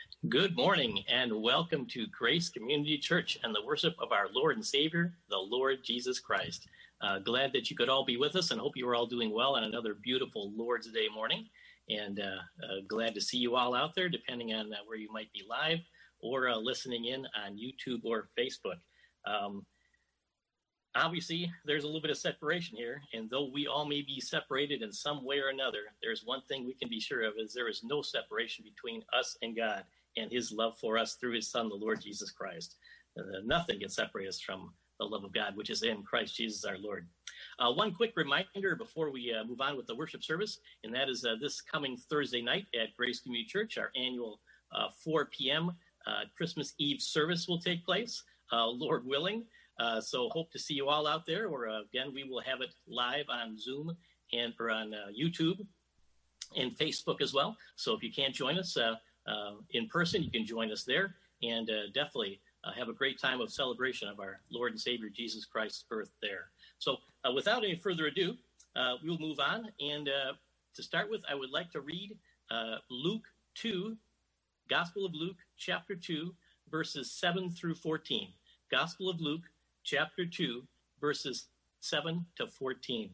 Good morning and welcome to Grace Community Church and the worship of our Lord and Savior, the Lord Jesus Christ. Glad that you could all be with us and hope you are all doing well on another beautiful Lord's Day morning. And glad to see you all out there, depending on where you might be live or listening in on YouTube or Facebook. Obviously, there's a little bit of separation here, and though we all may be separated in some way or another, there's one thing we can be sure of, is there is no separation between us and God and his love for us through his Son, the Lord Jesus Christ. Nothing can separate us from the love of God, which is in Christ Jesus our Lord. One quick reminder before we move on with the worship service, and that is this coming Thursday night at Grace Community Church, our annual 4 p.m. Christmas Eve service will take place, Lord willing. So hope to see you all out there, or again, we will have it live on Zoom and or on YouTube and Facebook as well. So if you can't join us in person, you can join us there, and definitely have a great time of celebration of our Lord and Savior Jesus Christ's birth there. So without any further ado, we'll move on. And to start with, I would like to read Luke 2, Gospel of Luke, chapter 2, verses 7 through 14. Gospel of Luke, chapter 2, verses 7 to 14.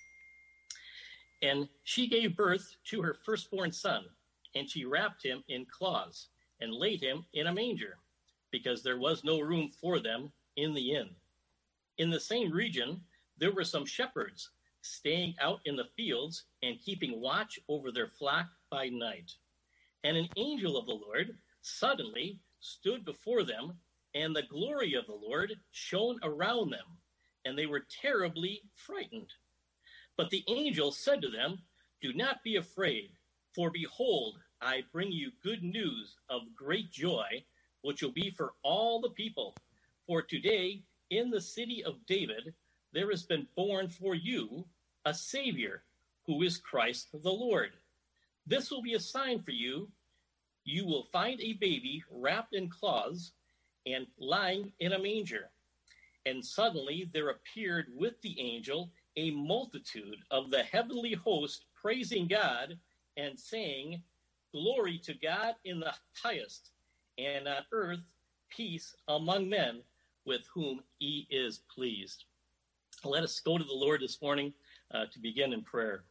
And she gave birth to her firstborn son, and she wrapped him in cloths and laid him in a manger, because there was no room for them in the inn. In the same region, there were some shepherds staying out in the fields and keeping watch over their flock by night. And an angel of the Lord suddenly stood before them, and the glory of the Lord shone around them, and they were terribly frightened. But the angel said to them, "Do not be afraid, for behold, I bring you good news of great joy, which will be for all the people. For today, in the city of David, there has been born for you a Savior, who is Christ the Lord. This will be a sign for you. You will find a baby wrapped in cloths and lying in a manger." And suddenly there appeared with the angel a multitude of the heavenly host, praising God and saying, "Glory to God in the highest, and on earth peace among men with whom he is pleased." Let us go to the Lord this morning to begin in prayer.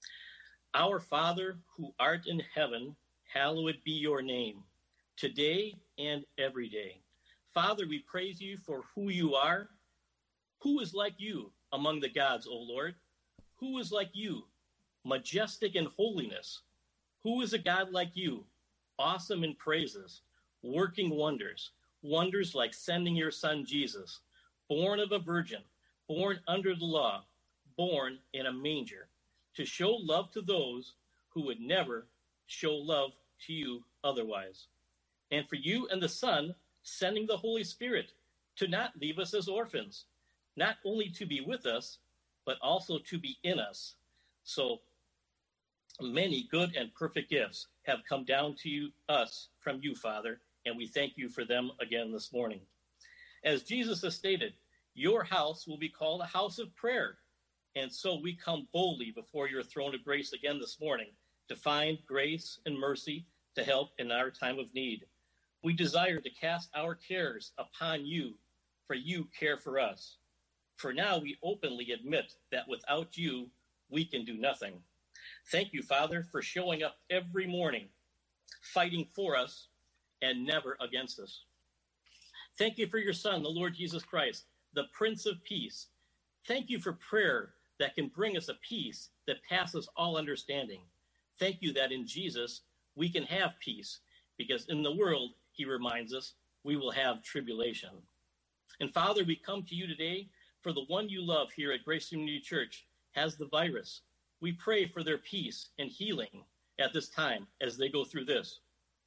Our Father, who art in heaven, hallowed be your name, today and every day. Father, we praise you for who you are. Who is like you among the gods, O Lord? Who is like you, majestic in holiness? Who is a God like you, awesome in praises, working wonders, wonders like sending your son Jesus, born of a virgin, born under the law, born in a manger, to show love to those who would never show love to you otherwise. And for you and the Son, sending the Holy Spirit to not leave us as orphans, not only to be with us, but also to be in us. So many good and perfect gifts have come down to us from you, Father, and we thank you for them again this morning. As Jesus has stated, your house will be called a house of prayer. And so we come boldly before your throne of grace again this morning to find grace and mercy to help in our time of need. We desire to cast our cares upon you, for you care for us. For now we openly admit that without you, we can do nothing. Thank you, Father, for showing up every morning, fighting for us and never against us. Thank you for your Son, the Lord Jesus Christ, the Prince of Peace. Thank you for prayer that can bring us a peace that passes all understanding. Thank you that in Jesus we can have peace, because in the world, he reminds us, we will have tribulation. And Father, we come to you today for the one you love here at Grace Community Church has the virus. We pray for their peace and healing at this time as they go through this.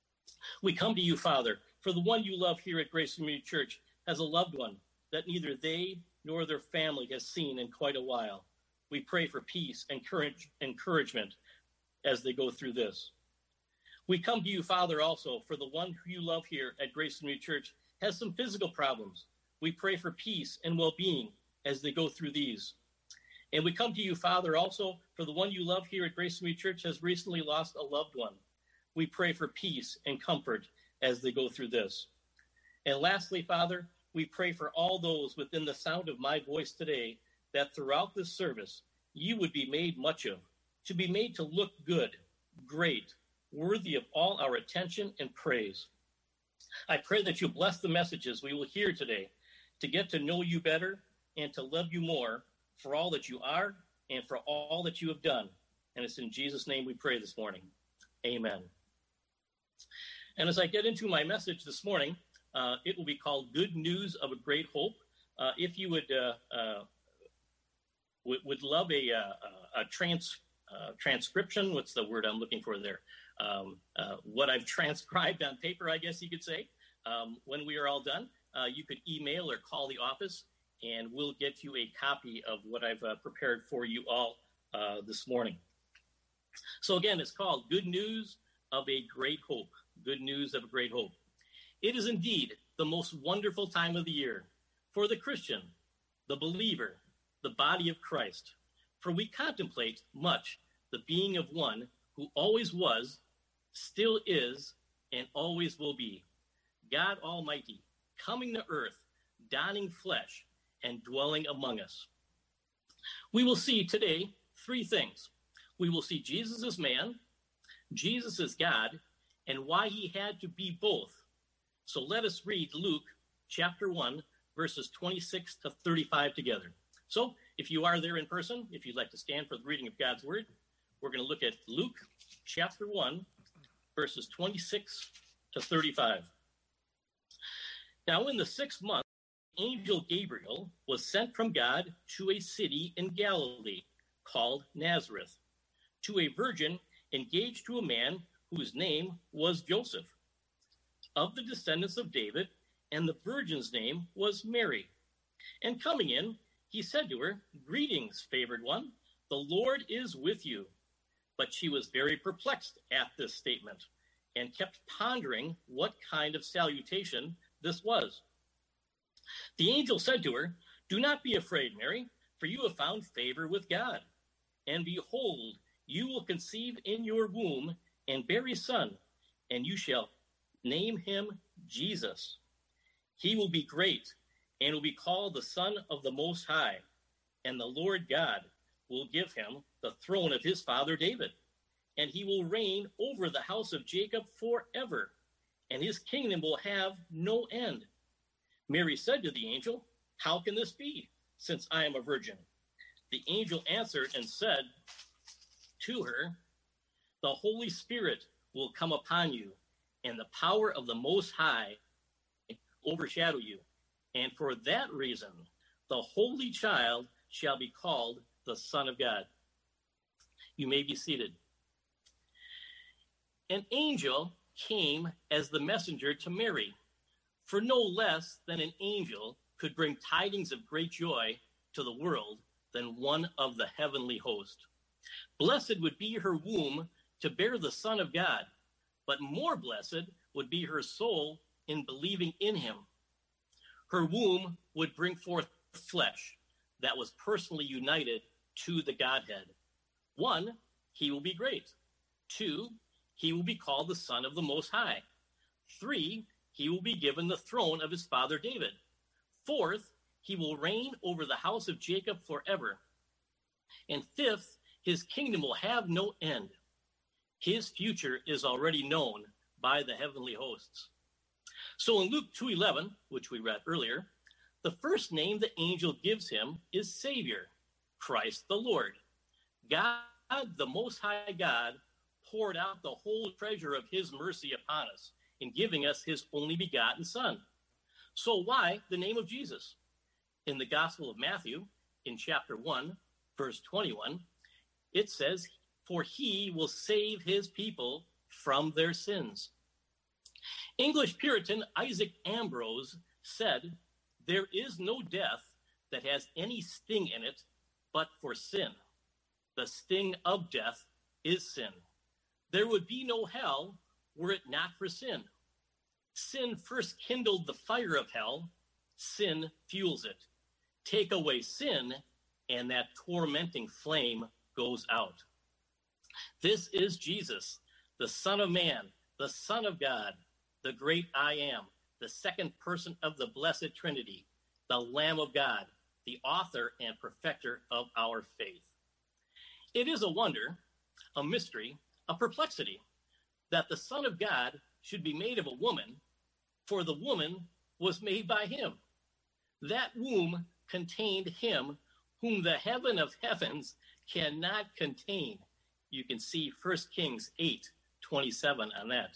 We come to you, Father, for the one you love here at Grace Community Church has a loved one that neither they nor their family has seen in quite a while. We pray for peace and encouragement as they go through this. We come to you, Father, also for the one who you love here at Grace Community Church has some physical problems. We pray for peace and well-being as they go through these. And we come to you, Father, also for the one you love here at Grace Community Church has recently lost a loved one. We pray for peace and comfort as they go through this. And lastly, Father, we pray for all those within the sound of my voice today, that throughout this service, you would be made much of, to be made to look good, great, worthy of all our attention and praise. I pray that you bless the messages we will hear today, to get to know you better and to love you more for all that you are and for all that you have done. And it's in Jesus' name we pray this morning. Amen. And as I get into my message this morning, it will be called Good News of a Great Hope. If you would love a transcription, what's the word I'm looking for there? What I've transcribed on paper, I guess you could say. When we are all done, you could email or call the office, and we'll get you a copy of what I've prepared for you all this morning. So again, it's called Good News of a Great Hope. Good News of a Great Hope. It is indeed the most wonderful time of the year for the Christian, the believer, the body of Christ. For we contemplate much the being of one who always was, still is, and always will be, God Almighty, coming to earth, donning flesh, and dwelling among us. We will see today three things. We will see Jesus as man, Jesus as God, and why he had to be both. So let us read Luke chapter 1, verses 26 to 35 together. So if you are there in person, if you'd like to stand for the reading of God's word, we're going to look at Luke chapter 1, verses 26 to 35. Now in the 6th month, angel Gabriel was sent from God to a city in Galilee called Nazareth, to a virgin engaged to a man whose name was Joseph, of the descendants of David, and the virgin's name was Mary. And coming in, he said to her, "Greetings, favored one, the Lord is with you." But she was very perplexed at this statement, and kept pondering what kind of salutation this was. The angel said to her, "Do not be afraid, Mary, for you have found favor with God. And behold, you will conceive in your womb and bear a son, and you shall name him Jesus. He will be great and will be called the Son of the Most High, and the Lord God will give him the throne of his father David, and he will reign over the house of Jacob forever, and his kingdom will have no end." Mary said to the angel, "How can this be, since I am a virgin?" The angel answered and said to her, "The Holy Spirit will come upon you, and the power of the Most High overshadow you. And for that reason, the Holy Child shall be called the Son of God." You may be seated. An angel came as the messenger to Mary, for no less than an angel could bring tidings of great joy to the world than one of the heavenly host. Blessed would be her womb to bear the Son of God, but more blessed would be her soul in believing in him. Her womb would bring forth flesh that was personally united to the Godhead. 1, he will be great. 2, he will be called the Son of the Most High. 3, he will be given the throne of his father David. 4th, he will reign over the house of Jacob forever. And 5th, his kingdom will have no end. His future is already known by the heavenly hosts. So in Luke 2:11, which we read earlier, the first name the angel gives him is Savior, Christ the Lord. God, the Most High God, poured out the whole treasure of his mercy upon us in giving us his only begotten Son. So why the name of Jesus? In the Gospel of Matthew, in chapter 1, verse 21, it says, "For he will save his people from their sins." English Puritan Isaac Ambrose said, "There is no death that has any sting in it but for sin. The sting of death is sin. There would be no hell were it not for sin. Sin first kindled the fire of hell. Sin fuels it. Take away sin, and that tormenting flame goes out." This is Jesus, the Son of Man, the Son of God. the great I Am, the second person of the Blessed Trinity, the Lamb of God, the author and perfecter of our faith. It is a wonder, a mystery, a perplexity, that the Son of God should be made of a woman, for the woman was made by him. That womb contained him whom the heaven of heavens cannot contain. You can see 1 Kings 8:27 on that.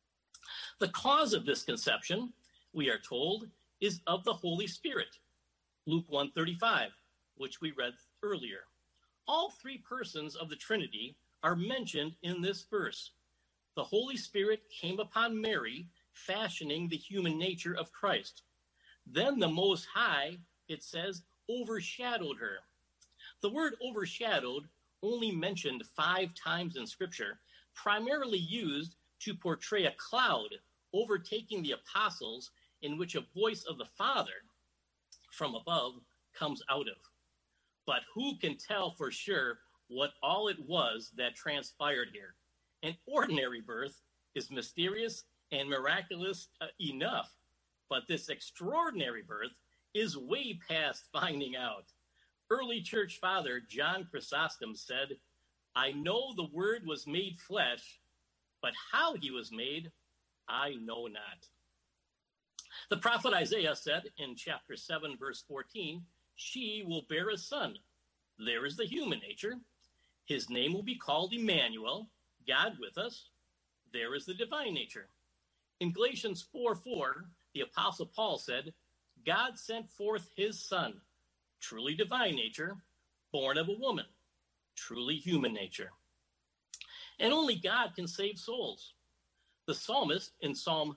The cause of this conception, we are told, is of the Holy Spirit. Luke 1:35, which we read earlier. All three persons of the Trinity are mentioned in this verse. The Holy Spirit came upon Mary, fashioning the human nature of Christ. Then the Most High, it says, overshadowed her. The word overshadowed, only mentioned 5 times in Scripture, primarily used to portray a cloud overtaking the apostles, in which a voice of the Father from above comes out of. But who can tell for sure what all it was that transpired here? An ordinary birth is mysterious and miraculous enough, but this extraordinary birth is way past finding out. Early church father John Chrysostom said, "I know the Word was made flesh, but how he was made, I know not." The prophet Isaiah said in chapter 7, verse 14, "She will bear a son." There is the human nature. His name will be called Emmanuel, God with us. There is the divine nature. In Galatians 4:4, the Apostle Paul said, "God sent forth his Son, truly divine nature, born of a woman, truly human nature." And only God can save souls. The psalmist in Psalm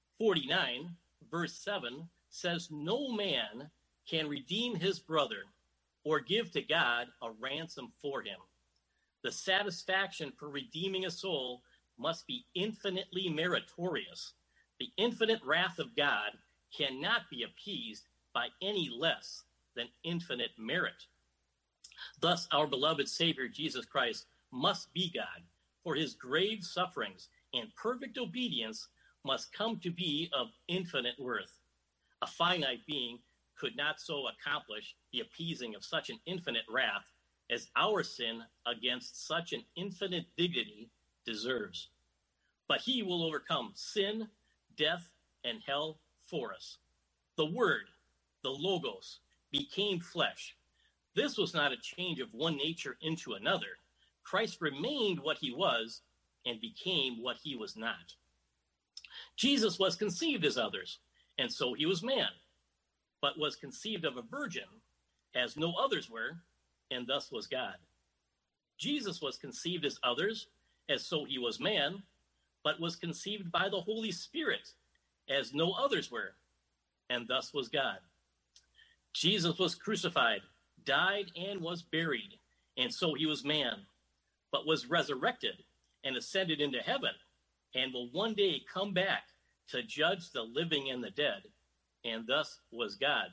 49, verse 7, says, "No man can redeem his brother or give to God a ransom for him." The satisfaction for redeeming a soul must be infinitely meritorious. The infinite wrath of God cannot be appeased by any less than infinite merit. Thus, our beloved Savior, Jesus Christ, must be God, for his grave sufferings and perfect obedience must come to be of infinite worth. A finite being could not so accomplish the appeasing of such an infinite wrath as our sin against such an infinite dignity deserves. But he will overcome sin, death, and hell for us. The Word, the Logos, became flesh. This was not a change of one nature into another. Christ remained what he was and became what he was not. Jesus was conceived as others, and so he was man, but was conceived of a virgin, as no others were, and thus was God. Jesus was conceived as others, as so he was man, but was conceived by the Holy Spirit, as no others were, and thus was God. Jesus was crucified, died, and was buried, and so he was man, but was resurrected and ascended into heaven, and will one day come back to judge the living and the dead, and thus was God.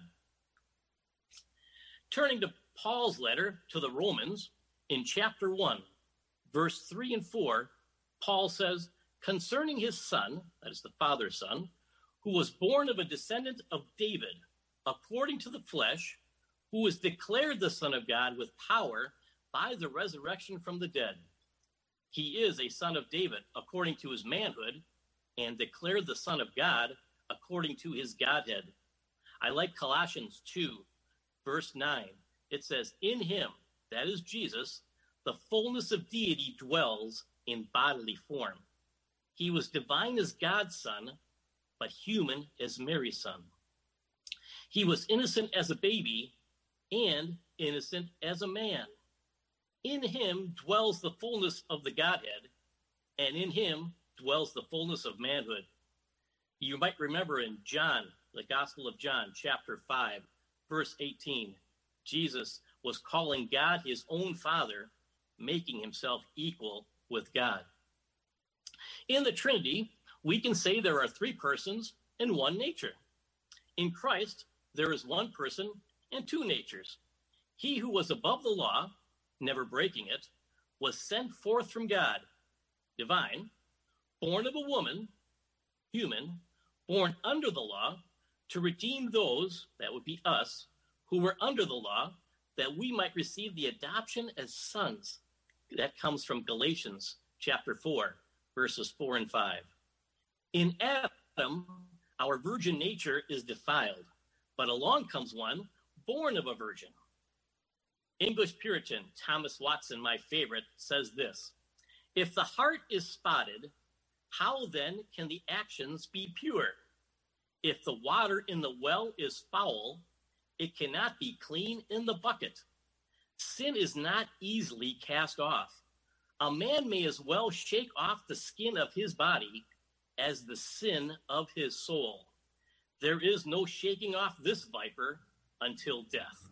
Turning to Paul's letter to the Romans, in chapter 1, verse 3 and 4, Paul says, "Concerning his son," that is the Father's son, "who was born of a descendant of David, according to the flesh, who was declared the Son of God with power by the resurrection from the dead. He is a son of David according to his manhood, and declared the Son of God according to his Godhead." I like Colossians 2, verse 9. It says, "In him," that is Jesus, "the fullness of deity dwells in bodily form. He was divine as God's son, but human as Mary's son. He was innocent as a baby and innocent as a man. In him dwells the fullness of the Godhead, and in him dwells the fullness of manhood." You might remember in John, the Gospel of John, chapter 5, verse 18, Jesus was calling God his own Father, making himself equal with God. In the Trinity, we can say there are 3 persons and 1 nature. In Christ, there is 1 person and 2 natures. He who was above the law, never breaking it, was sent forth from God, divine, born of a woman, human, born under the law, to redeem those, that would be us, who were under the law, that we might receive the adoption as sons. That comes from Galatians chapter 4, verses 4 and 5. In Adam, our virgin nature is defiled, but along comes one born of a virgin. English Puritan Thomas Watson, my favorite, says this: if the heart is spotted, how then can the actions be pure? If the water in the well is foul, it cannot be clean in the bucket. Sin is not easily cast off. A man may as well shake off the skin of his body as the sin of his soul. There is no shaking off this viper until death.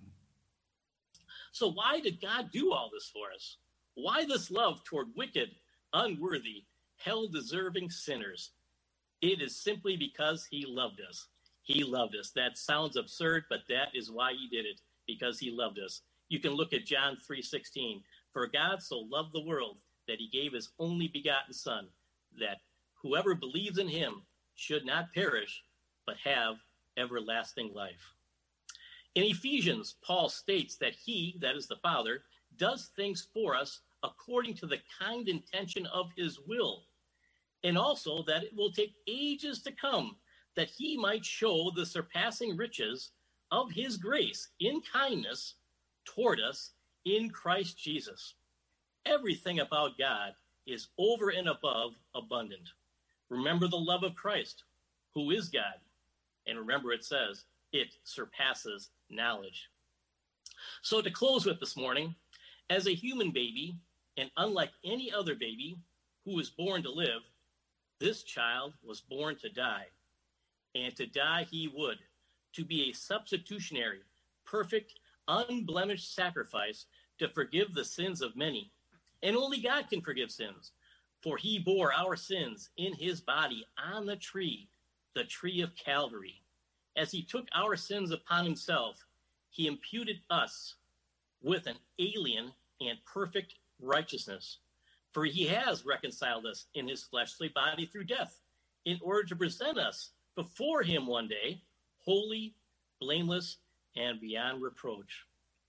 So why did God do all this for us? Why this love toward wicked, unworthy, hell-deserving sinners? It is simply because he loved us. He loved us. That sounds absurd, but that is why he did it, because he loved us. You can look at John 3:16. For God so loved the world that he gave his only begotten Son, that whoever believes in him should not perish, but have everlasting life. In Ephesians, Paul states that he, that is the Father, does things for us according to the kind intention of his will, and also that it will take ages to come that he might show the surpassing riches of his grace in kindness toward us in Christ Jesus. Everything about God is over and above abundant. Remember the love of Christ, who is God. And remember, it says, it surpasses knowledge. So to close with this morning, as a human baby, and unlike any other baby who was born to live, this child was born to die. And to die he would, to be a substitutionary, perfect, unblemished sacrifice to forgive the sins of many. And only God can forgive sins, for he bore our sins in his body on the tree of Calvary. As he took our sins upon himself, he imputed us with an alien and perfect righteousness. For he has reconciled us in his fleshly body through death, in order to present us before him one day, holy, blameless, and beyond reproach.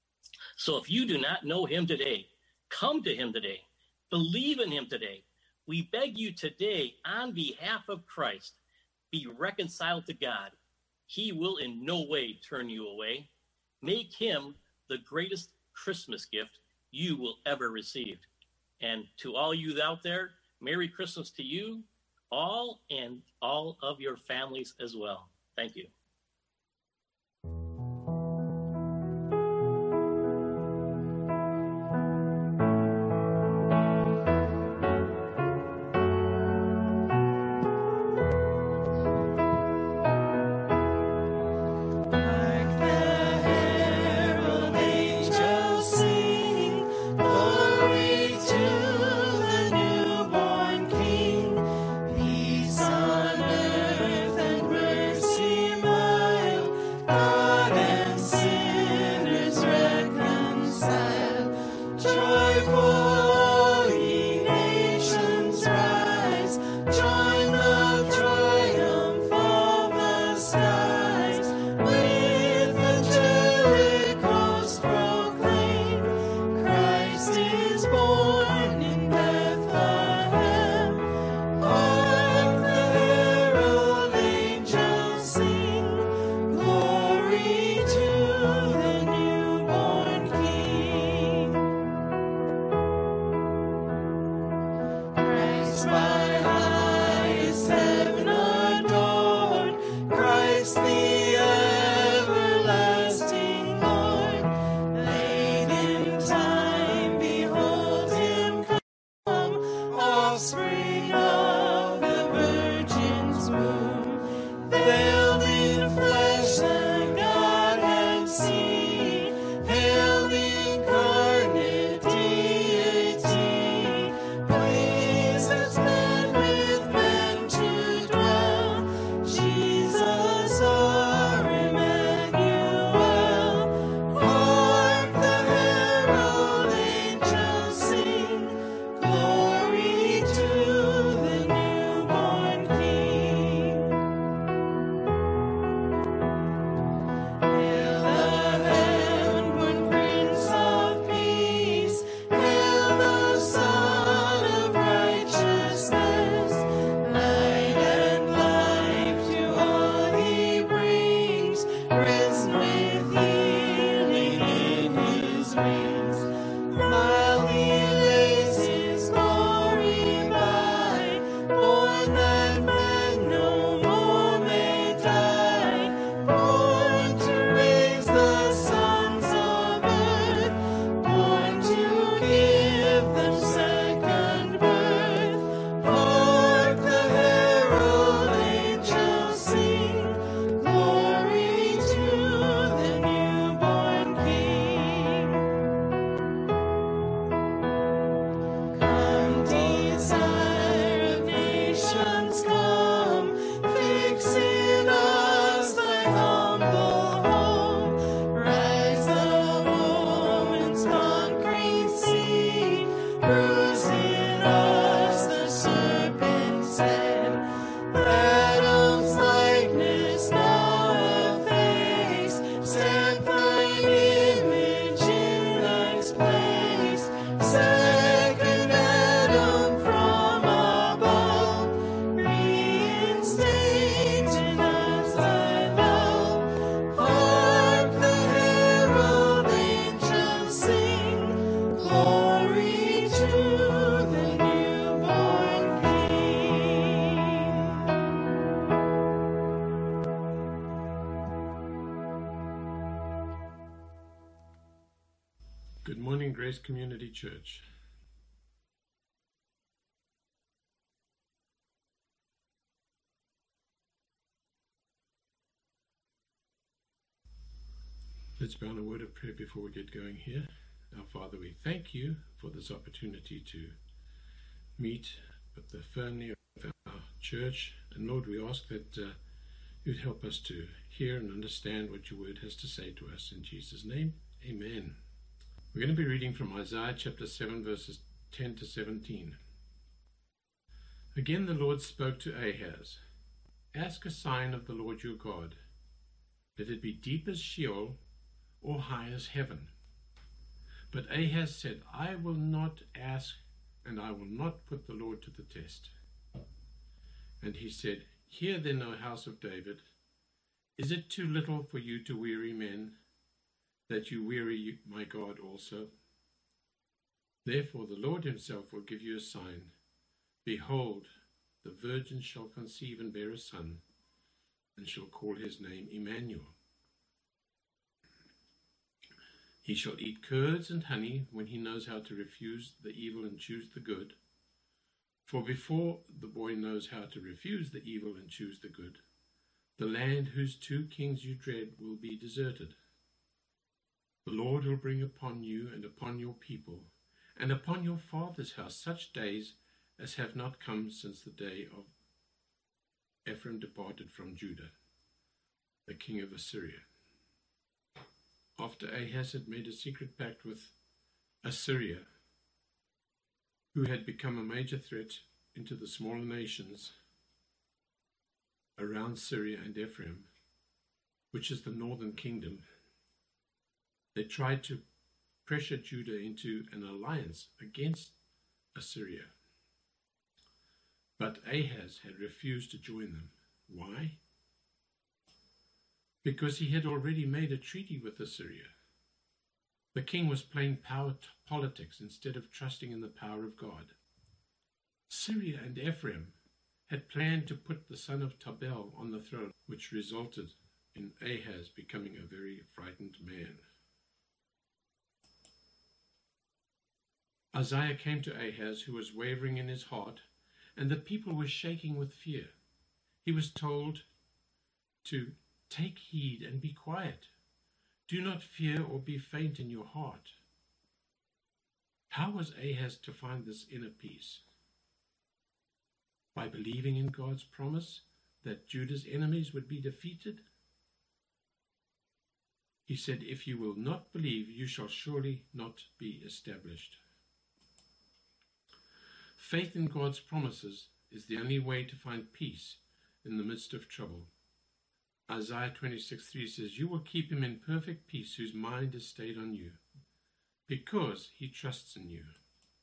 So if you do not know him today, come to him today. Believe in him today. We beg you today, on behalf of Christ, be reconciled to God. He will in no way turn you away. Make him the greatest Christmas gift you will ever receive. And to all you out there, Merry Christmas to you all and all of your families as well. Thank you. Peace on earth and mercy mild. Good morning, Grace Community Church. Let's bow in a word of prayer before we get going here. Our Father, we thank you for this opportunity to meet with the family of our church. And Lord, we ask that you'd help us to hear and understand what your word has to say to us. In Jesus' name, amen. We're going to be reading from Isaiah chapter 7, verses 10 to 17. Again the Lord spoke to Ahaz, "Ask a sign of the Lord your God. Let it be deep as Sheol or high as heaven." But Ahaz said, "I will not ask, and I will not put the Lord to the test." And he said, "Hear then, O house of David, is it too little for you to weary men, that you weary my God also? Therefore the Lord himself will give you a sign. Behold, the virgin shall conceive and bear a son, and shall call his name Emmanuel. He shall eat curds and honey when he knows how to refuse the evil and choose the good. For before the boy knows how to refuse the evil and choose the good, the land whose two kings you dread will be deserted. The Lord will bring upon you and upon your people and upon your father's house such days as have not come since the day of Ephraim departed from Judah, the king of Assyria. After Ahaz had made a secret pact with Assyria, who had become a major threat into the smaller nations around Syria and Ephraim, which is the northern kingdom, they tried to pressure Judah into an alliance against Assyria. But Ahaz had refused to join them. Why? Because he had already made a treaty with Assyria. The king was playing power politics instead of trusting in the power of God. Syria and Ephraim had planned to put the son of Tabel on the throne, which resulted in Ahaz becoming a very frightened man. Isaiah came to Ahaz, who was wavering in his heart, and the people were shaking with fear. He was told to take heed and be quiet. Do not fear or be faint in your heart. How was Ahaz to find this inner peace? By believing in God's promise that Judah's enemies would be defeated? He said, "If you will not believe, you shall surely not be established." Faith in God's promises is the only way to find peace in the midst of trouble. Isaiah 26:3 says, "You will keep him in perfect peace whose mind is stayed on you, because he trusts in you."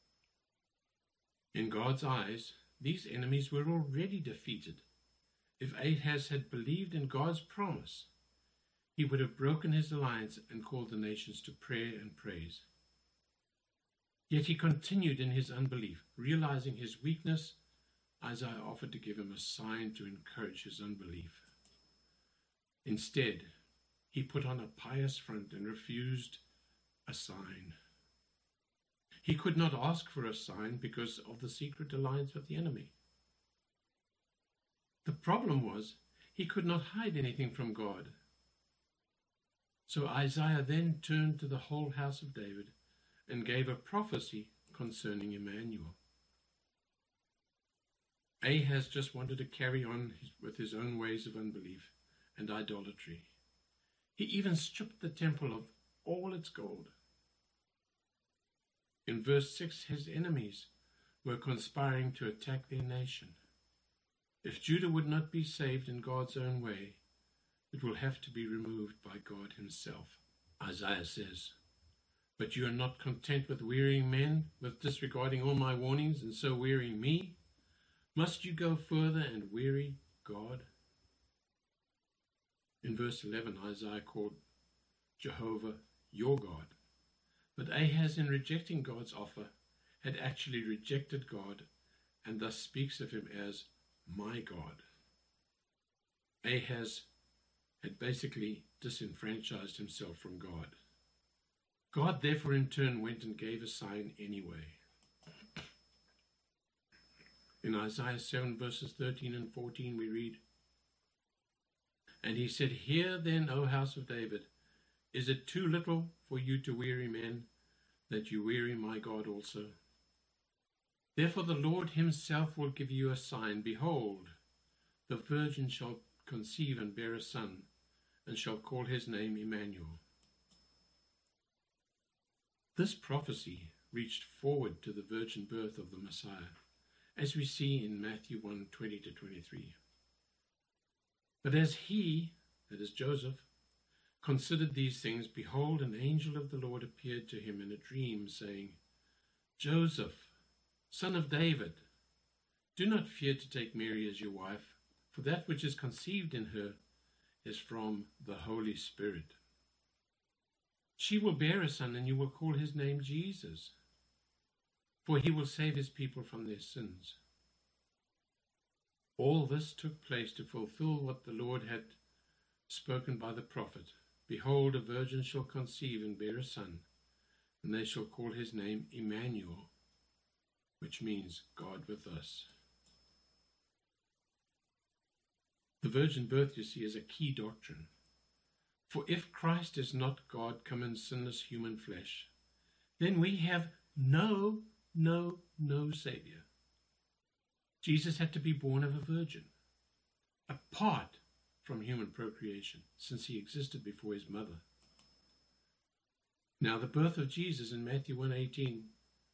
In God's eyes, these enemies were already defeated. If Ahaz had believed in God's promise, he would have broken his alliance and called the nations to prayer and praise. Yet he continued in his unbelief. Realizing his weakness, Isaiah offered to give him a sign to encourage his unbelief. Instead, he put on a pious front and refused a sign. He could not ask for a sign because of the secret alliance with the enemy. The problem was he could not hide anything from God. So Isaiah then turned to the whole house of David and gave a prophecy concerning Emmanuel. Ahaz just wanted to carry on with his own ways of unbelief and idolatry. He even stripped the temple of all its gold. In verse 6, his enemies were conspiring to attack their nation. If Judah would not be saved in God's own way, it will have to be removed by God himself. Isaiah says, "But you are not content with wearying men, with disregarding all my warnings, and so wearying me? Must you go further and weary God?" In verse 11, Isaiah called Jehovah your God. But Ahaz, in rejecting God's offer, had actually rejected God and thus speaks of him as my God. Ahaz had basically disenfranchised himself from God. God therefore in turn went and gave a sign anyway. In Isaiah 7 verses 13 and 14 we read, "And he said, Hear then, O house of David, is it too little for you to weary men, that you weary my God also? Therefore the Lord himself will give you a sign. Behold, the virgin shall conceive and bear a son, and shall call his name Emmanuel." This prophecy reached forward to the virgin birth of the Messiah, as we see in Matthew 1, 20 to 23. But as he, that is Joseph, considered these things, behold, an angel of the Lord appeared to him in a dream, saying, "Joseph, son of David, do not fear to take Mary as your wife, for that which is conceived in her is from the Holy Spirit. She will bear a son, and you will call his name Jesus, for he will save his people from their sins." All this took place to fulfill what the Lord had spoken by the prophet. "Behold, a virgin shall conceive and bear a son, and they shall call his name Emmanuel," which means God with us. The virgin birth, you see, is a key doctrine. For if Christ is not God come in sinless human flesh, then we have no Savior. Jesus had to be born of a virgin, apart from human procreation, since he existed before his mother. Now the birth of Jesus in Matthew 1:18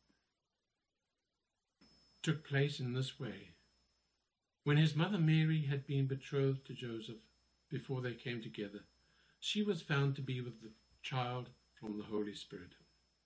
took place in this way. When his mother Mary had been betrothed to Joseph before they came together, she was found to be with the child from the Holy Spirit.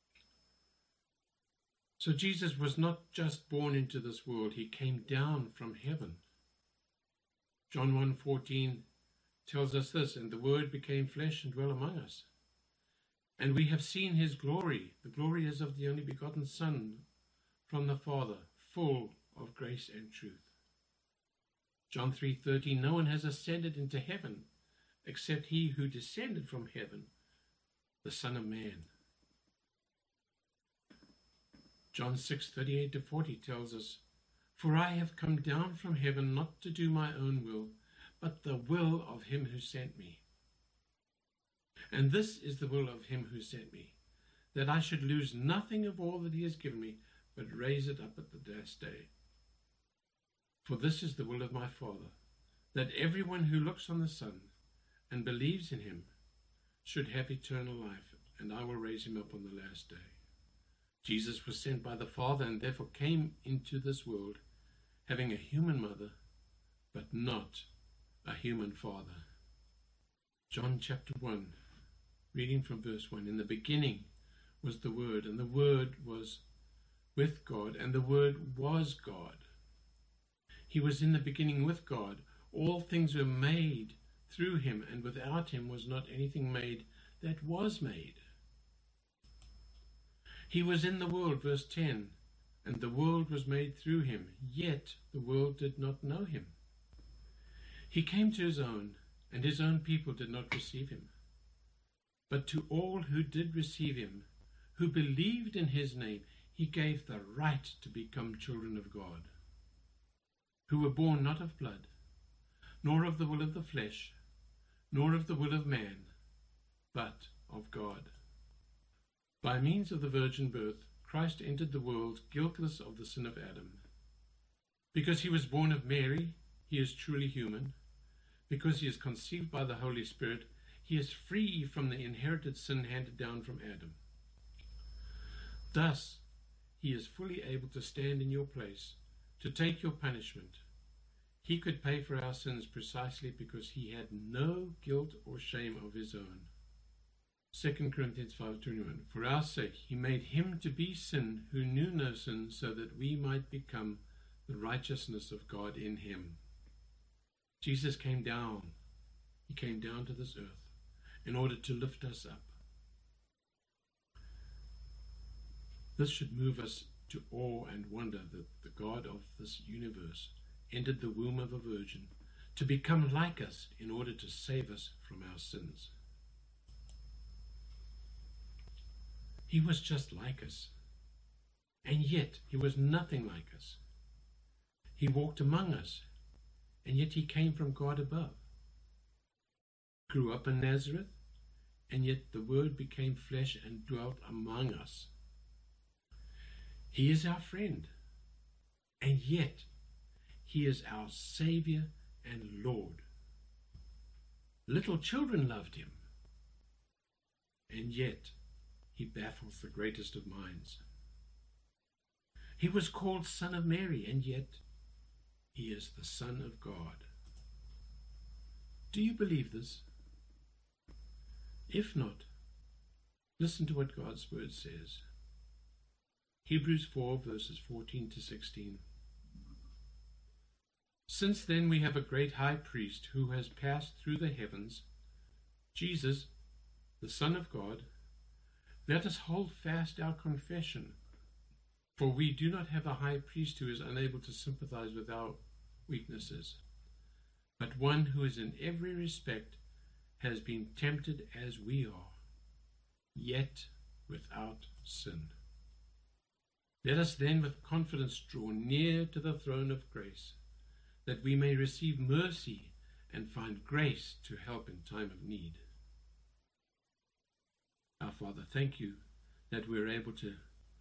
So Jesus was not just born into this world, he came down from heaven. John 1:14 tells us this, "And the Word became flesh and dwelt among us. And we have seen his glory. The glory is of the only begotten Son from the Father, full of grace and truth." John 3:13, "No one has ascended into heaven except he who descended from heaven, the Son of Man." John 6:38 to 40 tells us, "For I have come down from heaven not to do my own will, but the will of him who sent me. And this is the will of him who sent me, that I should lose nothing of all that he has given me, but raise it up at the last day. For this is the will of my Father, that everyone who looks on the Son and believes in him should have eternal life, and I will raise him up on the last day." Jesus was sent by the Father and therefore came into this world having a human mother, but not a human father. John chapter 1, reading from verse 1, "In the beginning was the Word, and the Word was with God, and the Word was God. He was in the beginning with God. All things were made through him, and without him was not anything made that was made. He was in the world," verse 10, "and the world was made through him, yet the world did not know him. He came to his own, and his own people did not receive him. But to all who did receive him, who believed in his name, he gave the right to become children of God, who were born not of blood, nor of the will of the flesh, nor of the will of man, but of God." By means of the virgin birth, Christ entered the world guiltless of the sin of Adam. Because he was born of Mary, he is truly human. Because he is conceived by the Holy Spirit, he is free from the inherited sin handed down from Adam. Thus, he is fully able to stand in your place, to take your punishment. He could pay for our sins precisely because he had no guilt or shame of his own. 2 Corinthians 5:21, "For our sake he made him to be sin who knew no sin, so that we might become the righteousness of God in him." Jesus came down. He came down to this earth in order to lift us up. This should move us to awe and wonder that the God of this universe entered the womb of a virgin to become like us in order to save us from our sins. He was just like us, and yet he was nothing like us. He walked among us, and yet he came from God above. Grew up in Nazareth, and yet the Word became flesh and dwelt among us. He is our friend, and yet he is our Savior and Lord. Little children loved him, and yet he baffles the greatest of minds. He was called Son of Mary, and yet he is the Son of God. Do you believe this? If not, listen to what God's Word says. Hebrews 4, verses 14 to 16. Since then we have a great high priest who has passed through the heavens, Jesus, the Son of God. Let us hold fast our confession, for we do not have a high priest who is unable to sympathize with our weaknesses, but one who is in every respect has been tempted as we are, yet without sin. Let us then with confidence draw near to the throne of grace, that we may receive mercy and find grace to help in time of need. Our Father, thank you that we're able to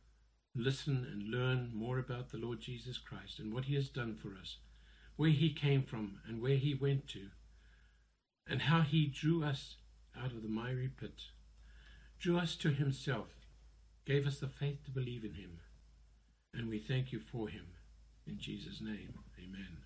listen and learn more about the Lord Jesus Christ and what he has done for us, where he came from and where he went to, and how he drew us out of the miry pit, drew us to himself, gave us the faith to believe in him, and we thank you for him. In Jesus' name, amen.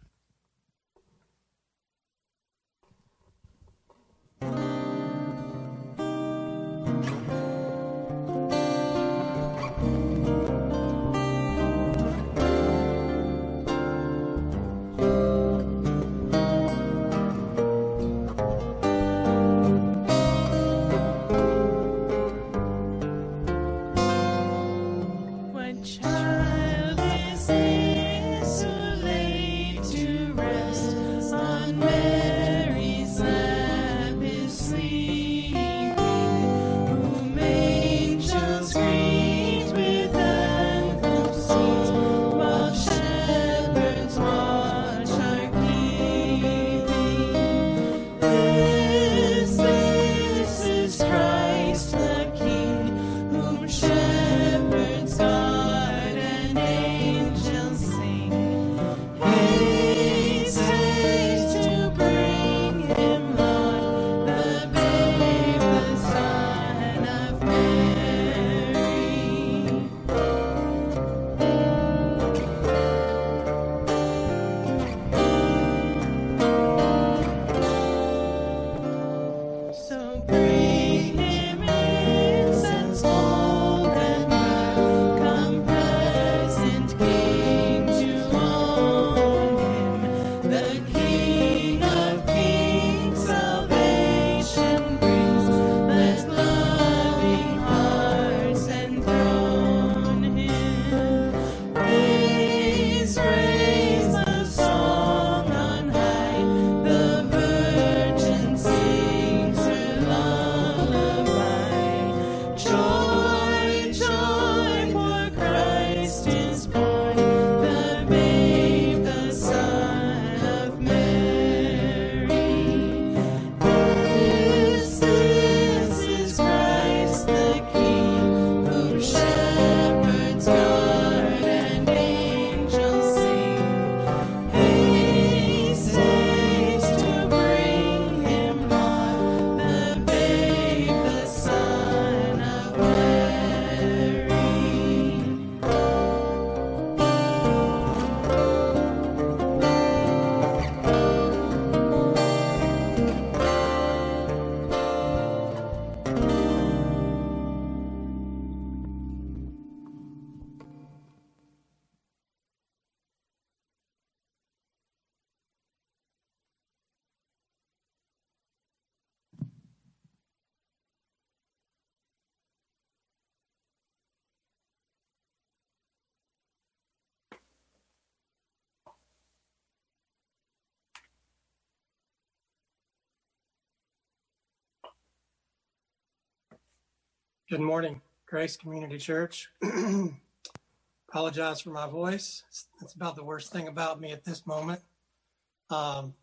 Good morning. Grace Community Church. Apologize for my voice. It's about the worst thing about me at this moment. I'm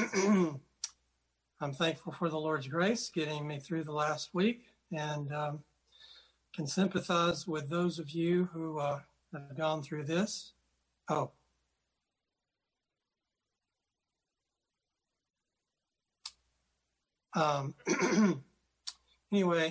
thankful for the Lord's grace getting me through the last week, and can sympathize with those of you who have gone through this. Anyway,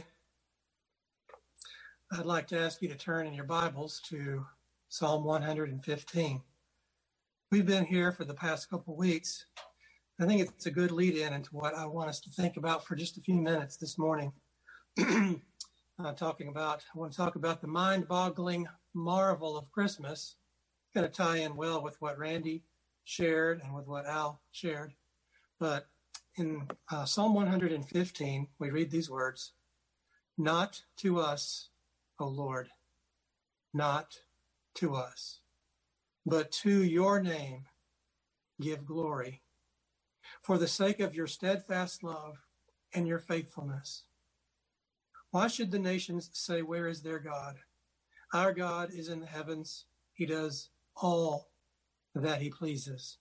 I'd like to ask you to turn in your Bibles to Psalm 115. We've been here for the past couple of weeks. I think it's a good lead-in into what I want us to think about for just a few minutes this morning. I want to talk about the mind-boggling marvel of Christmas. It's going to tie in well with what Randy shared and with what Al shared. But in Psalm 115, we read these words, "Not to us, O Lord, not to us, but to your name give glory, for the sake of your steadfast love and your faithfulness. Why should the nations say, where is their God? Our God is in the heavens. He does all that he pleases.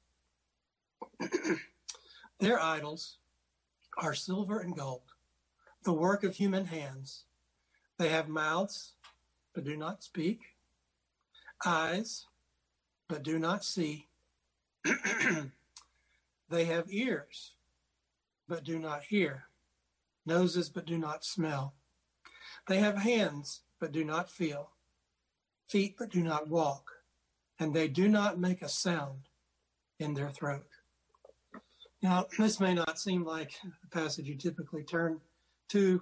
Their idols are silver and gold, the work of human hands. They have mouths, but do not speak, eyes, but do not see. They have ears, but do not hear, noses, but do not smell. They have hands, but do not feel, feet, but do not walk, and they do not make a sound in their throat." Now, this may not seem like the passage you typically turn to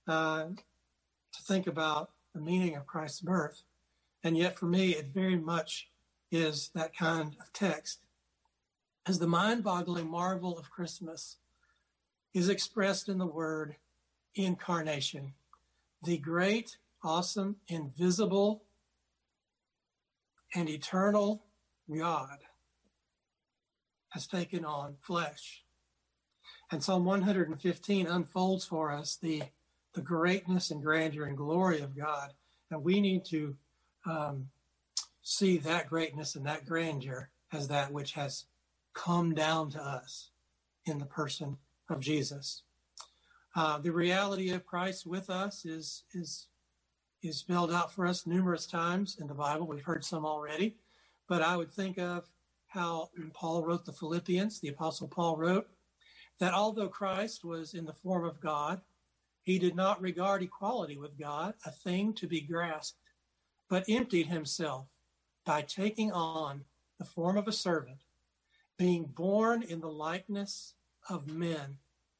think about the meaning of Christ's birth, and yet for me, it very much is that kind of text. As the mind-boggling marvel of Christmas is expressed in the word incarnation, the great, awesome, invisible, and eternal God has taken on flesh. And Psalm 115 unfolds for us the greatness and grandeur and glory of God. And we need to see that greatness and that grandeur as that which has come down to us in the person of Jesus. The reality of Christ with us is spelled out for us numerous times in the Bible. We've heard some already, but I would think of how Paul wrote the Philippians. The Apostle Paul wrote that although Christ was in the form of God, he did not regard equality with God a thing to be grasped, but emptied himself by taking on the form of a servant, being born in the likeness of men.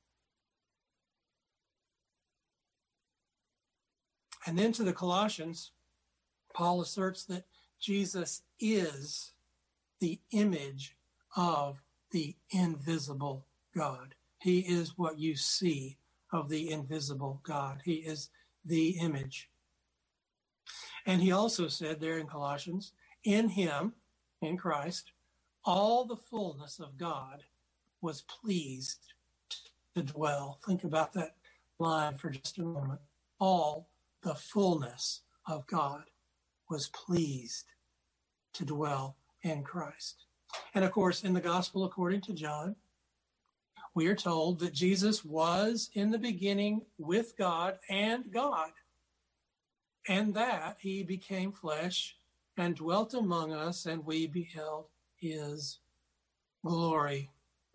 And then to the Colossians, Paul asserts that Jesus is the image of the invisible God. He is what you see of the invisible God. He is the image. And he also said there in Colossians, in him, in Christ, all the fullness of God was pleased to dwell. Think about that line for just a moment. All the fullness of God was pleased to dwell in Christ. And of course, in the gospel according to John, we are told that Jesus was in the beginning with God, and that he became flesh and dwelt among us, and we beheld his glory.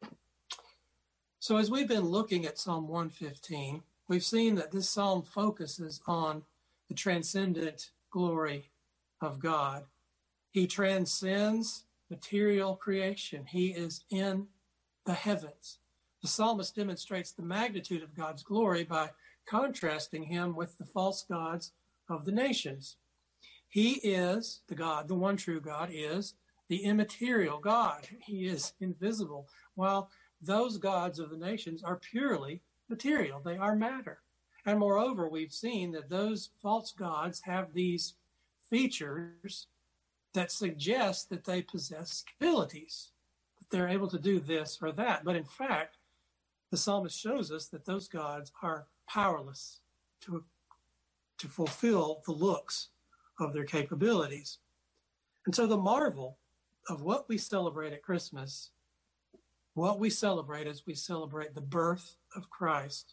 So as we've been looking at Psalm 115, we've seen that this psalm focuses on the transcendent glory of God. He transcends material creation. He is in the heavens. The psalmist demonstrates the magnitude of God's glory by contrasting him with the false gods of the nations. He is the God, the one true God is the immaterial God. He is invisible, while those gods of the nations are purely material. They are matter. And moreover, we've seen that those false gods have these features that suggest that they possess abilities, that they're able to do this or that. But in fact, the psalmist shows us that those gods are powerless to to fulfill the looks of their capabilities. And so the marvel of what we celebrate at Christmas, what we celebrate as we celebrate the birth of Christ,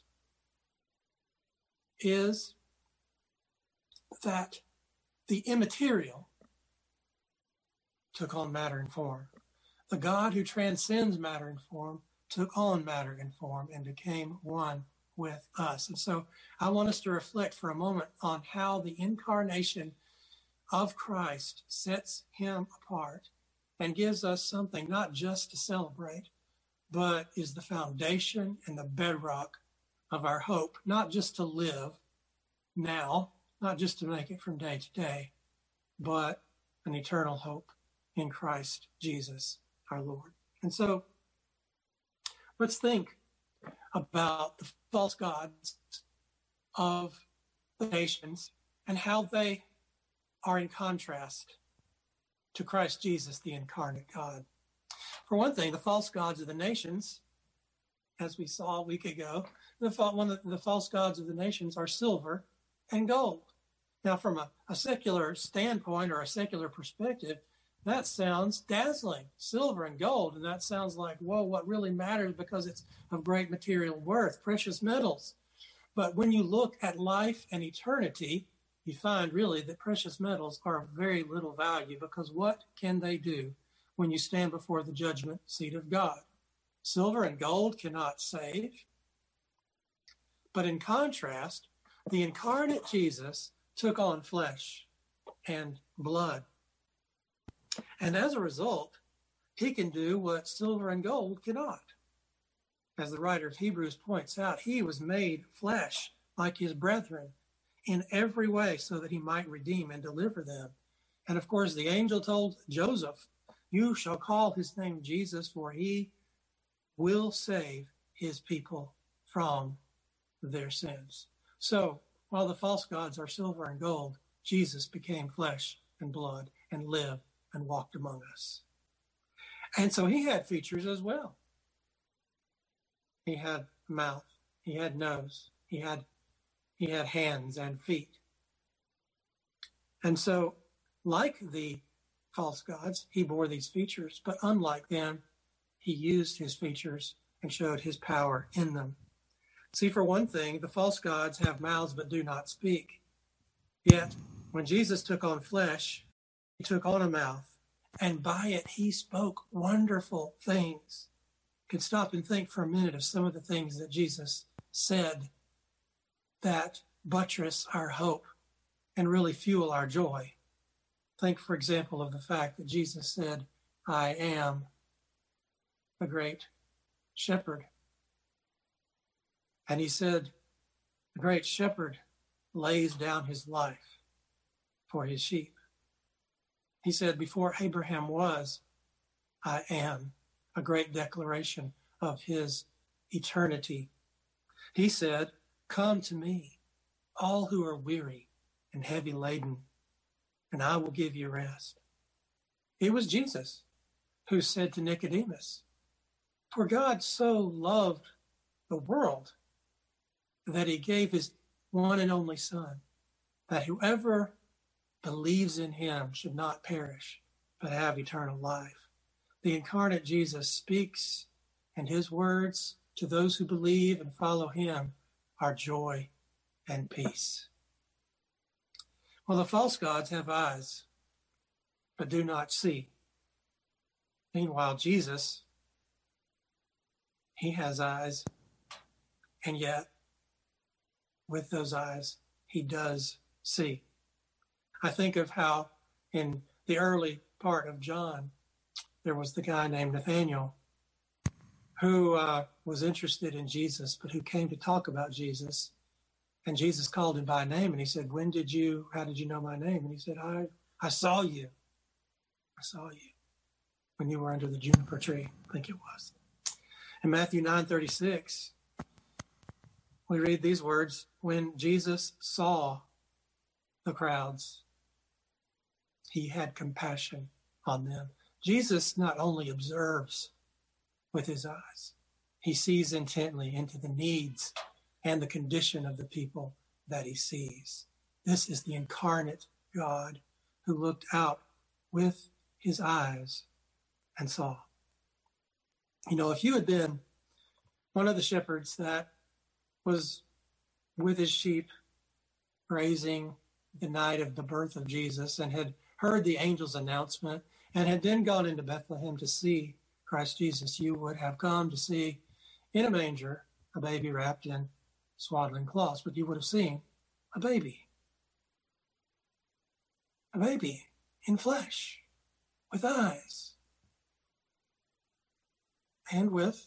is that the immaterial took on matter and form. The God who transcends matter and form took on matter and form and became one with us. And so I want us to reflect for a moment on how the incarnation of Christ sets him apart and gives us something not just to celebrate, but is the foundation and the bedrock of our hope, not just to live now, not just to make it from day to day, but an eternal hope in Christ Jesus our Lord. And so let's think about the false gods of the nations and how they are in contrast to Christ Jesus, the incarnate God. For one thing, the false gods of the nations, as we saw a week ago, the false gods of the nations are silver and gold. Now, from a secular standpoint or a secular perspective, that sounds dazzling, silver and gold. And that sounds like, whoa, what really matters because it's of great material worth, precious metals. But when you look at life and eternity, you find really that precious metals are of very little value, because what can they do when you stand before the judgment seat of God? Silver and gold cannot save. But in contrast, the incarnate Jesus took on flesh and blood. And as a result, he can do what silver and gold cannot. As the writer of Hebrews points out, he was made flesh like his brethren in every way so that he might redeem and deliver them. And of course, the angel told Joseph, "You shall call his name Jesus, for he will save his people from their sins." So while the false gods are silver and gold, Jesus became flesh and blood and lived and walked among us. And so he had features as well. He had mouth, he had nose, he had hands and feet. And so, like the false gods, he bore these features, but unlike them, he used his features and showed his power in them. See, for one thing, the false gods have mouths but do not speak. Yet, when Jesus took on flesh, he took on a mouth, and by it he spoke wonderful things. You can stop and think for a minute of some of the things that Jesus said that buttress our hope and really fuel our joy. Think, for example, of the fact that Jesus said, "I am the great shepherd." And he said, the great shepherd lays down his life for his sheep. He said, before Abraham was, I am, a great declaration of his eternity. He said, "Come to me, all who are weary and heavy laden, and I will give you rest." It was Jesus who said to Nicodemus, "For God so loved the world that he gave his one and only Son, that whoever believes in him should not perish, but have eternal life." The incarnate Jesus speaks, and his words to those who believe and follow him are joy and peace. Well, the false gods have eyes, but do not see. Meanwhile, Jesus, he has eyes, and yet with those eyes, he does see. I think of how in the early part of John, there was the guy named Nathaniel who was interested in Jesus, but who came to talk about Jesus. And Jesus called him by name, and he said, how did you know my name? And he said, I saw you. I saw you when you were under the juniper tree, I think it was. In Matthew 9:36, we read these words, when Jesus saw the crowds, he had compassion on them. Jesus not only observes with his eyes, he sees intently into the needs and the condition of the people that he sees. This is the incarnate God who looked out with his eyes and saw. You know, if you had been one of the shepherds that was with his sheep grazing the night of the birth of Jesus and had heard the angel's announcement and had then gone into Bethlehem to see Christ Jesus, you would have come to see in a manger a baby wrapped in swaddling cloths, but you would have seen a baby in flesh, with eyes, and with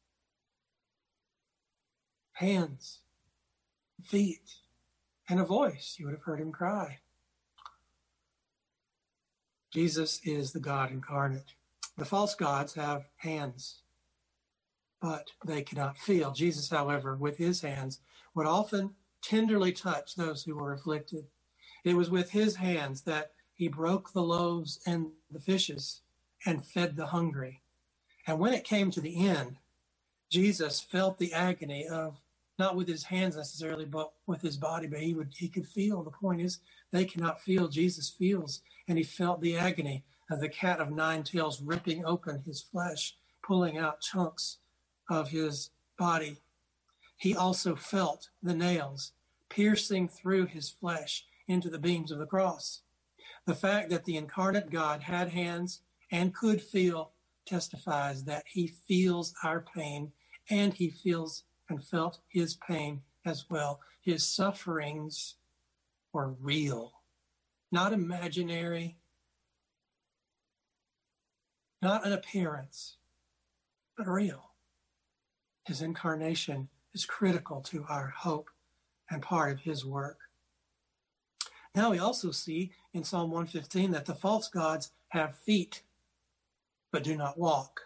hands, feet, and a voice. You would have heard him cry. Jesus is the God incarnate. The false gods have hands, but they cannot feel. Jesus, however, with his hands, would often tenderly touch those who were afflicted. It was with his hands that he broke the loaves and the fishes and fed the hungry. And when it came to the end, Jesus felt the agony of, not with his hands necessarily, but with his body, but he could feel. The point is, they cannot feel. Jesus feels, and he felt the agony of the cat of nine tails ripping open his flesh, pulling out chunks of his body. He also felt the nails piercing through his flesh into the beams of the cross. The fact that the incarnate God had hands and could feel testifies that he feels our pain, and he feels and felt his pain as well. His sufferings were real, not imaginary, not an appearance, but real. His incarnation is critical to our hope and part of his work. Now we also see in Psalm 115 that the false gods have feet, but do not walk.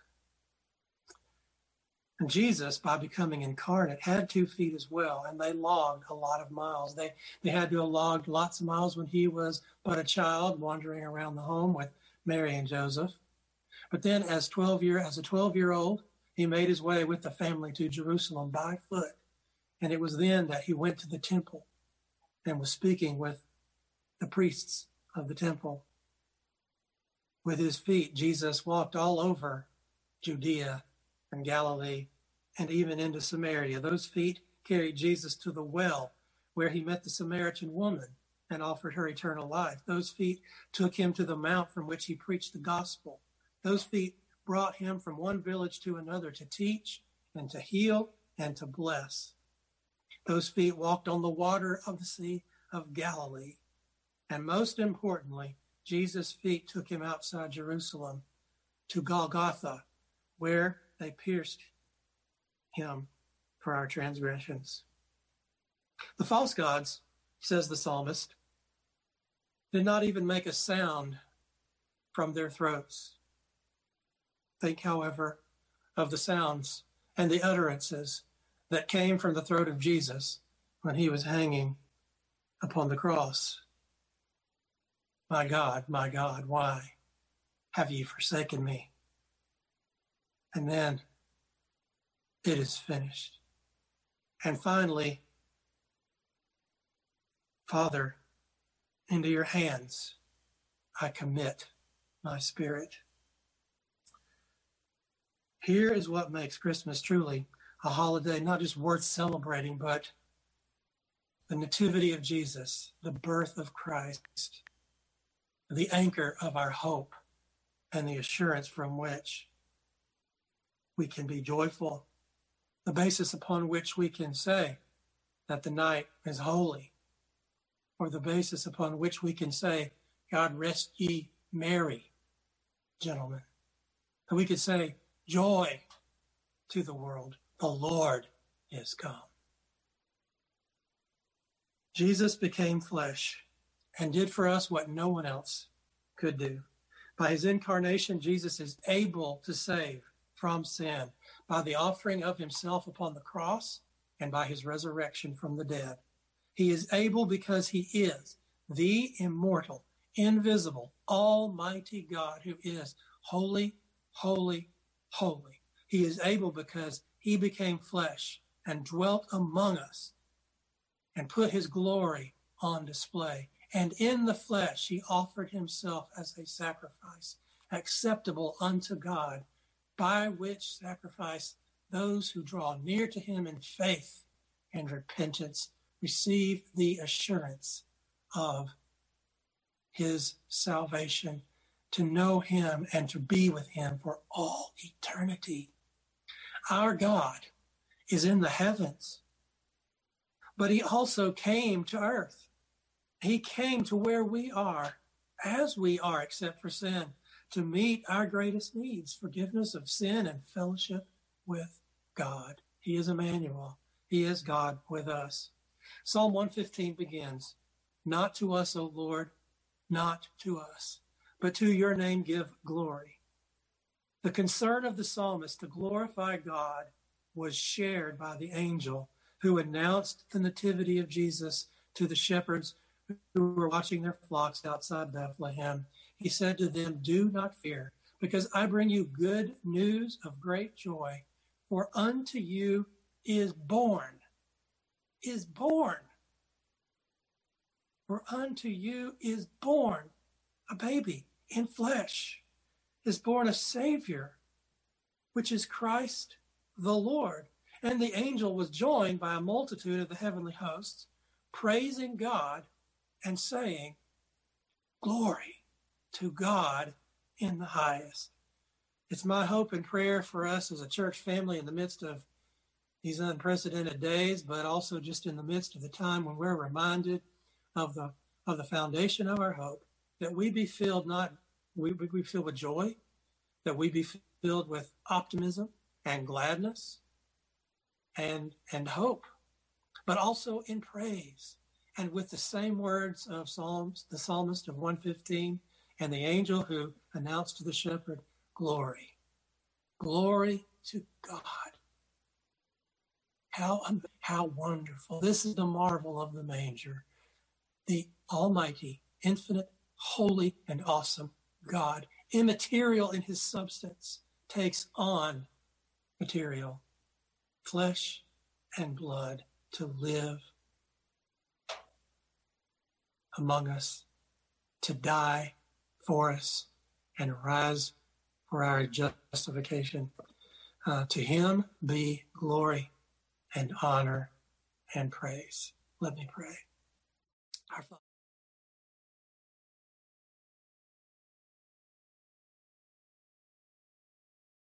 And Jesus, by becoming incarnate, had 2 feet as well, and they logged a lot of miles. They had to have logged lots of miles when he was but a child wandering around the home with Mary and Joseph. But then as a 12-year-old, he made his way with the family to Jerusalem by foot. And it was then that he went to the temple and was speaking with the priests of the temple. With his feet, Jesus walked all over Judea and Galilee and even into Samaria. Those feet carried Jesus to the well where he met the Samaritan woman and offered her eternal life. Those feet took him to the mount from which he preached the gospel. Those feet brought him from one village to another to teach and to heal and to bless. Those feet walked on the water of the Sea of Galilee. And most importantly, Jesus' feet took him outside Jerusalem to Golgotha, where they pierced him for our transgressions. The false gods, says the psalmist, did not even make a sound from their throats. Think, however, of the sounds and the utterances that came from the throat of Jesus when he was hanging upon the cross. My God, why have you forsaken me? And then it is finished. And finally, Father, into your hands I commit my spirit. Here is what makes Christmas truly a holiday, not just worth celebrating, but the nativity of Jesus, the birth of Christ, the anchor of our hope and the assurance from which we can be joyful, the basis upon which we can say that the night is holy, or the basis upon which we can say, God rest ye merry, gentlemen. That we could say, joy to the world, the Lord is come. Jesus became flesh and did for us what no one else could do. By his incarnation, Jesus is able to save from sin by the offering of himself upon the cross and by his resurrection from the dead. He is able because he is the immortal, invisible, almighty God who is holy, holy, holy. He is able because he became flesh and dwelt among us and put his glory on display. And in the flesh, he offered himself as a sacrifice acceptable unto God, by which sacrifice those who draw near to him in faith and repentance receive the assurance of his salvation, to know him and to be with him for all eternity. Our God is in the heavens, but he also came to earth. He came to where we are, as we are, except for sin, to meet our greatest needs, forgiveness of sin and fellowship with God. He is Emmanuel. He is God with us. Psalm 115 begins, "Not to us, O Lord, not to us, but to your name give glory." The concern of the psalmist to glorify God was shared by the angel who announced the nativity of Jesus to the shepherds who were watching their flocks outside Bethlehem. He said to them, "Do not fear, because I bring you good news of great joy. For unto you is born. For unto you is born a baby in flesh, is born a Savior, which is Christ the Lord." And the angel was joined by a multitude of the heavenly hosts, praising God and saying, "Glory to God in the highest." It's my hope and prayer for us as a church family in the midst of these unprecedented days, but also just in the midst of the time when we're reminded of the foundation of our hope, that we be filled we be filled with joy, that we be filled with optimism and gladness and hope, but also in praise. And with the same words of the psalmist of 115 and the angel who announced to the shepherd, "Glory, glory to God." How wonderful. This is the marvel of the manger. The almighty, infinite, holy, and awesome God, immaterial in his substance, takes on material, flesh and blood, to live among us, to die for us, and rise for our justification. To him be glory and honor and praise. Let me pray. Our Father,